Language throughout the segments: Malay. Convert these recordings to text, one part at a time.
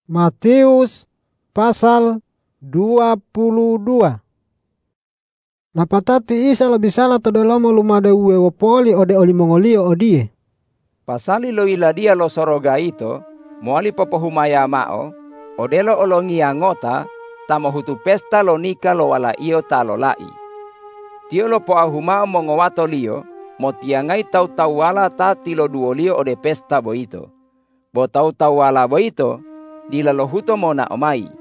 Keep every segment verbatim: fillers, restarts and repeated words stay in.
Matius pasal dua puluh dua. Napatati Isa lebih salah todolomo lumada uwe wopoli ode oli mongolio odie. Pasali lo iladia lo soroga ito, moali popohumaya mao, odelo olongia ngota, tamo hutu pesta lo nika lo wala iyo talo lai. Tio lo poahumao mongowato lio, motiangai tau tau wala ta tilo duolio ode pesta boito. Bo tau tau wala boito, dila lo huto mona omai.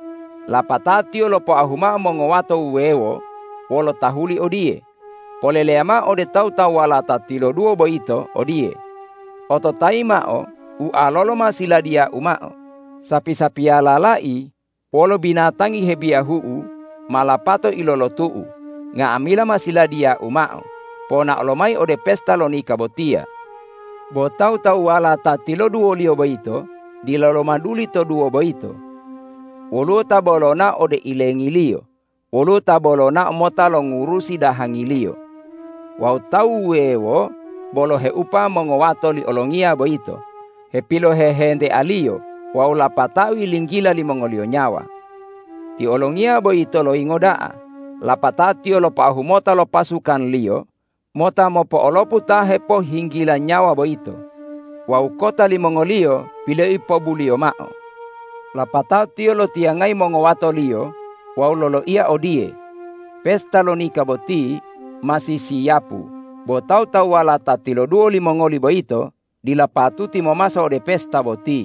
Lapata tio lo poahumao mongowato uwewo, wolo tahuli odie. Poleleama ode tau tau wala ta tilo duo boito odie. Oto taimao, u alolo masiladia umao. Sapi-sapi alalai, wolo binatangi hebiahuu, malapato ilolotuu. Nga amila masiladia umao. Pona olomai ode pesta lo nika botia. Bo tau tau wala ta tilo duo lio boito, dilolo maduli to duo boito. Wolo tabolona ode ilengilio. Wolo tabolona mota lo ngurusi dahangilio. Wau tau wewo, bolo he upa mongowato li olongia boito. He pilo he hende alio, wau lapatau ilinggila li mongolio nyawa. Ti olongia boito lo ingodaa. Lapatatio lo pahumota lo pasukan lio, mota mopo olopu tahe po hinggila nyawa boito. Wau kota li mongolio pile ipo bulio mao. Lapatatio lo tiangai mongowato lio, wau lolo ia odie. Pesta lo nika boti masih siapu. Bo tau tau wala tatilo duo li mongoli boito, dilapatuti momasa ode pesta boti.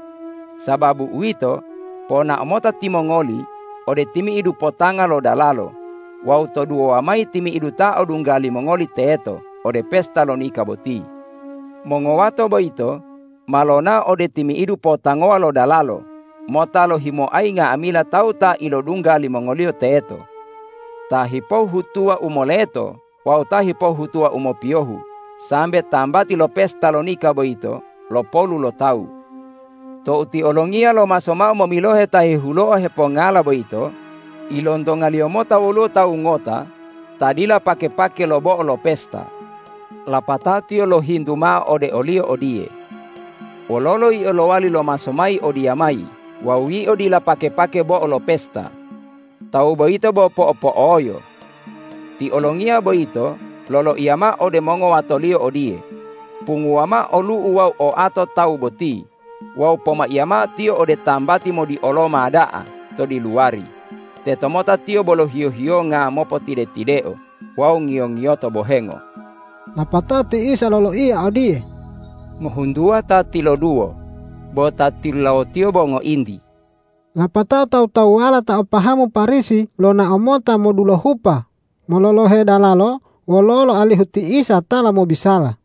Sababu uito, pona omota timongoli, ode timi idu potanga lo dalalo. Wau to duo amai timi idu ta odunggali mongoli teeto, ode pesta lo nika boti. Mongowato boito, malona ode timi idu potangoa lo dalalo. Mota lo himo ainga amila tau ta ilo dunggali mongolio teeto. Ta hipo hutua umoleto, wau ta hipo hutua umopiohu. Sambe tambati lo pesta lo nika boito, lo polu lo tau. To uti olongia lo masomao momilohe tahi huloa hepongala boito, ilondonga liomota wolo tau ngota, tadila pake-pake lo bo lo pesta. Lapatatio lo hinduma ode olio odie. Wololo i olowali lo masomai odiamai, wawi odila pake-pake bo lo pesta. Tau boito bo po-po oyo. Ti olongia boito, lolo iama ode mongo watolio odie. Punguama olu uwau o ato tau boti. Wau poma iama tio ode tambati mo di oloma adaa, to di luari. Te tomota tio bolo hio-hio nga mopo tide-tideo. Wau ngio-ngio to bohengo. Napatati Isa lolo ia odie. Mohundua ta tilo duo. Bo ta tilo tio bongo indi. Napatau tau tau wala ta opahamu parisi lona omota modulo hupa. Mololohe dalalo, wololo alihuti Isa tala mo bisala.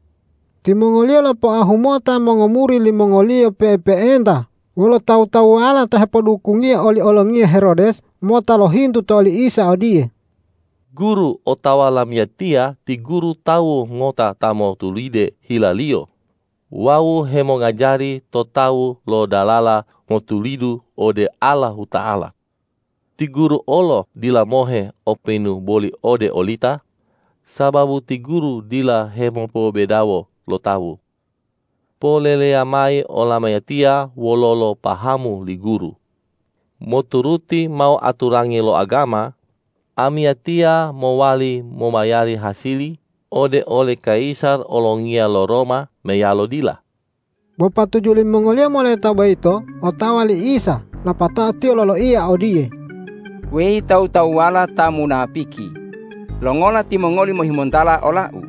Ti mongolio lo po ahumota mongomuri li mongolio pepe-enda. Wolo tau tau wala ta hepodukungia oli olongia Herodes, mota lo hindu to oli Isa odie. Guru otawa lamiatia ti guru tau ngota tamo tulide hilalio. Wau hemo ngajari to tau lo dalala motulidu ode Allah Ta'ala. Ti guru olo dila mohe openu boli ode olita, sababu ti guru dila hemo po bedawo lo tawu. Po lele amai olamayatia wololo pahamu li guru. Moturuti mau aturangi lo agama, amiatia mowali momayari hasili, ode ole kaisar olongia lo Roma meyalo dila. Bopa tujuli mongolia mole tau baito, otawali Isa, lapata tio lolo ia odie. Wei tau tau wala ta munafiki. Longola ti mongoli mohimontala olau.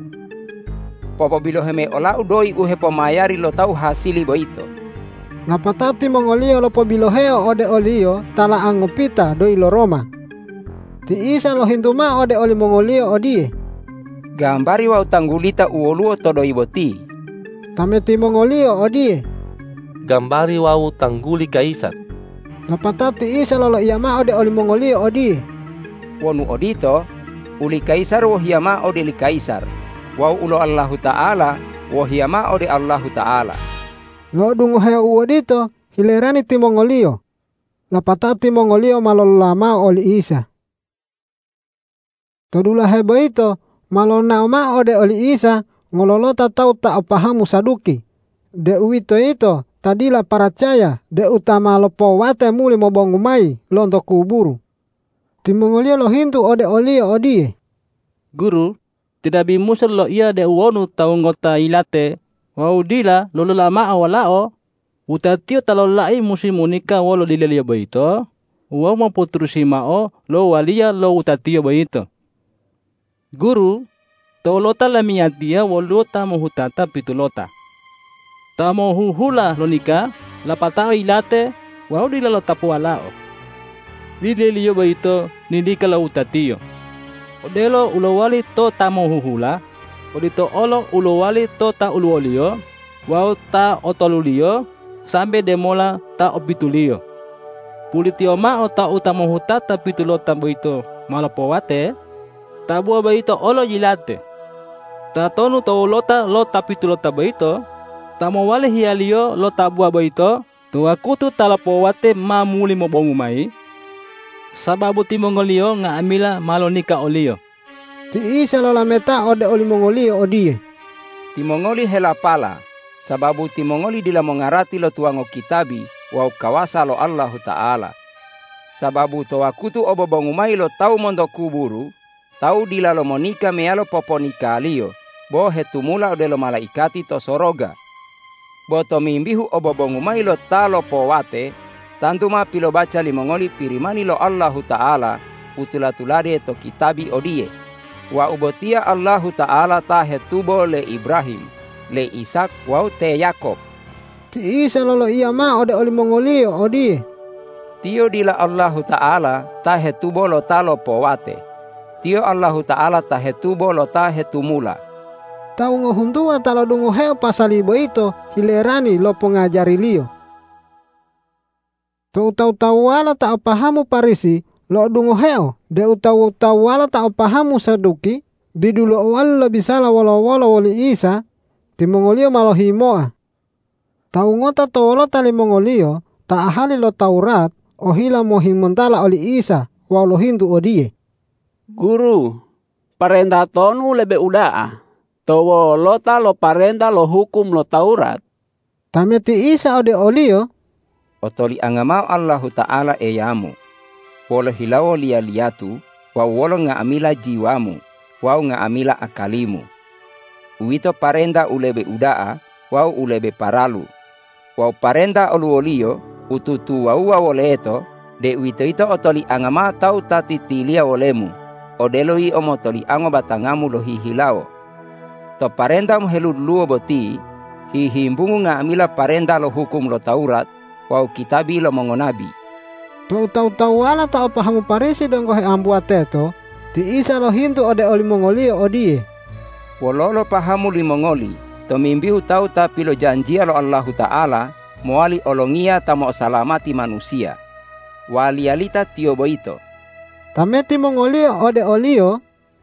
Popo bilo heme olau doi uhe pomayari lo tau hasili boito. Lapata ti mongolia lo po biloheo ode olio, tala angopita doi lo Roma. Ti Isa lo hinduma ode oli mongolio odie. Gambari wau tanggulita uoluo todoi boti. Tameti mongolio odie. Gambari wau tangguli kaisar. Lapatati Isa lolo iama ode oli mongolio odie. Wonu odito, uli kaisar wohiama ode li kaisar. Wau ulo Allahu Ta'ala, wohiama ode Allahu Ta'ala. Lo dungo hea uodito, hilerani ti mongolio. Lapatati mongolio malolama oli Isa. Todula hebo ito, malona oma ode oli Isa, ngololota tau ta opahamu saduki. De uito ito, tadila paracaya de utama lo po wate muli mo bongumai lonto kuburu. Timongolio lo hintu ode olio odie. Guru, tidak bimusel lo ia de uonu tau ngota ilate, wau dila lolo lama awalao, utatio talo lai musimunika wolo dilelia baito, wau maputrusi mao lo walia lo utatio baito. Guru, tolota lamiatia wolota mohutata pitulota. Tamo huhula lonika, lapatao ilate, wau dila lo tapu alao. Dilelia baito, nindika lo utatio. Odelo ulowali to tamo huhula, odito olo ulowali to ta uluolio, wau ta otolulio, sampai demola ta opitulio. Pulitio ma o ta utamo hutata pitulota baito malapowate, ta bua baito olo jilate. Ta tonu to lota lo ta pitulota baito, ta mowale hialio lo ta bua baito, tu akutu talapowate ma muli mo bongumai. Sababu timongolio nga amila malonika olio. Ti isa lola meta ode oli mongolio odie. Timongoli hela pala, sababu timongoli dila mongarati lo tuango kitabi wa kawasa lo Allah Ta'ala. Sababu to akutu obo bongumai lo tau mondo kuburu, tau dila lo monika mealo poponika alio, bo hetumula ode lo malaikati to soroga. Bo to mimbihu obo bongumai lo talo powate, tantuma pilo baca limongoli pirimani lo Allah Ta'ala utulatulade to kitabi odie. Wa ubotia Allah Ta'ala ta hetubo le Ibrahim, le Ishak wa te Yakob. Ti isa lolo iya ma ode oli mongolio odie. Tio dila Allah Ta'ala ta hetubo lo talo powate. Tio Allah Ta'ala ta hetubo lo ta hetumula. Tau ngohundua talo dungo heo pasalibo ito hilerani lo pengajari lio. To utau-tau wala ta pahamu parisi lo dungo heo de utau-tau wala ta pahamu saduki bidulo awal lebih salah wala-wala wali Isa timongolio malo himoa. Tau ngota tolo tali mongolio ta ahali lo Taurat o hila mo himontala oli Isa walo hindu odie. Guru, parenda tonu lebe udaa. Towo lota lo parenda lo hukum lo Taurat. Tameti Isa ode olio. Otoli angamau Allah Ta'ala eyamu. Polo hilawo lia liatu, wa wolo nga amila jiwamu, wau nga amila akalimu. Uito parenda ulebe udaa, wau ulebe paralu. Wau parenda oluolio, ututu wau wawoleto, de uito ito otoli angama tau tatitilia olemu. Odeloi omotoli ango batangamu lo hihilawo. To parenda muheluluo boti, hihimbungu nga amila parenda lo hukum lo Taurat, wau kitabi lo mongonabi. To tau-tau wala ta pahamu parisi donggo he ambuateto, ti Isa lo hindu ode oli mongolio odie. Wololo pahamu li mongoli, to mimbihu tau tapi lo janjia lo Allah Ta'ala, moali olongia tamo salamati manusia. Walialita tio boito. Tameti mongolio ode olio.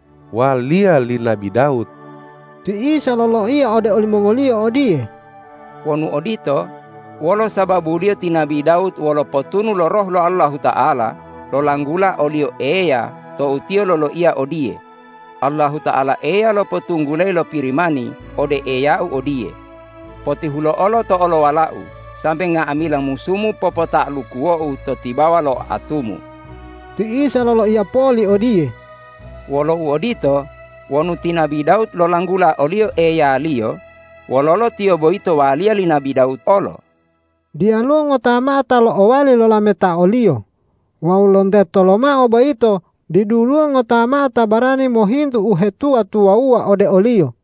Walia li Nabi Daud. Ti Isa lolo ia ode oli mongolio odie. Wonu odito, wolo sababu dia ti Nabi Daud wolo potunu lo roh lo Allah Ta'ala, lo langgula olio eya, to utio lo lo ia odie. Allah Ta'ala eya lo potunggulai lo pirimani, ode eya u odie. Poti hulo olo to olo walau, sampai nga amilang musumu popo tak lukuo u to tibawa lo atumu. Ti Isa lo lo ia poli odie. Wolo u odito, wonu ti Nabi Daud lo langgula olio eya lio, wololo tio boito walia li Nabi Daud olo. Dia lu ngotama talo owali lo lameta olio. Wau londe toloma oba ito di dulu ngotama tabarani mohintu uhetua tua ua ode olio.